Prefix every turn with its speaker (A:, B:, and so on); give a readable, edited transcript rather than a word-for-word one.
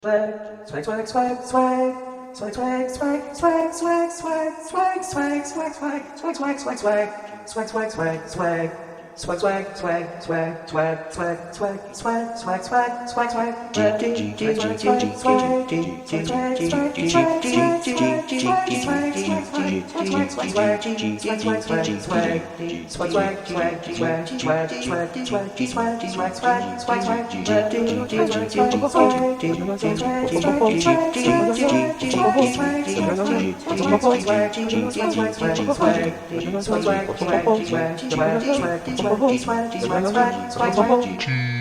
A: Swag, swag, swag, swag. Swag, swag, swag, swag, swag, swag, swag, swag, swag, swag, swag, swag, swag, swag, swag, swag, swag, swag. Swag, swag, swag, swag, swag, swag, swag, swag, swag, swag, swag, swag. Swag,